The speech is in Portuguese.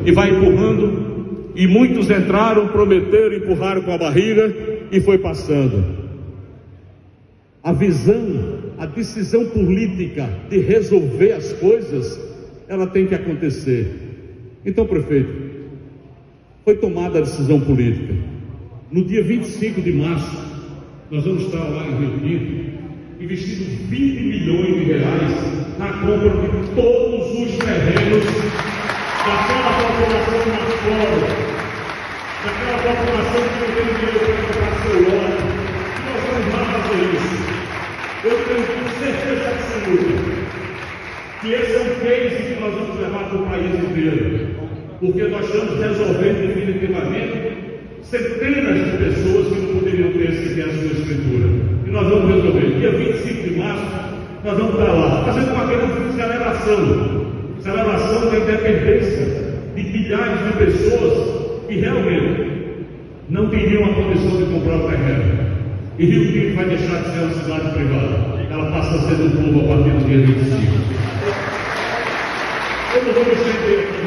e vai empurrando, e muitos entraram, prometeram, empurraram com a barriga e foi passando. A visão, a decisão política de resolver as coisas, ela tem que acontecer. Então, prefeito, foi tomada a decisão política. No dia 25 de março, nós vamos estar lá em Rio Tinto, investindo 20 milhões de reais na compra de todos os terrenos daquela população mais pobre, daquela população que não tem dinheiro para comprar seu lote. Nós vamos lá fazer isso. Eu tenho certeza absoluta que esse é um case que nós vamos levar para o país inteiro, porque nós estamos resolvendo definitivamente centenas de pessoas que não poderiam ter sequer a sua escritura. E nós vamos resolver. Dia 25 de março, nós vamos estar lá, fazendo uma grande celebração da independência de milhares de pessoas que realmente não teriam a condição de comprar o terreno. E Rio Tinto vai deixar de ser uma cidade privada. Ela passa a ser do povo a partir do dia 25. Eu não vou me estender aqui.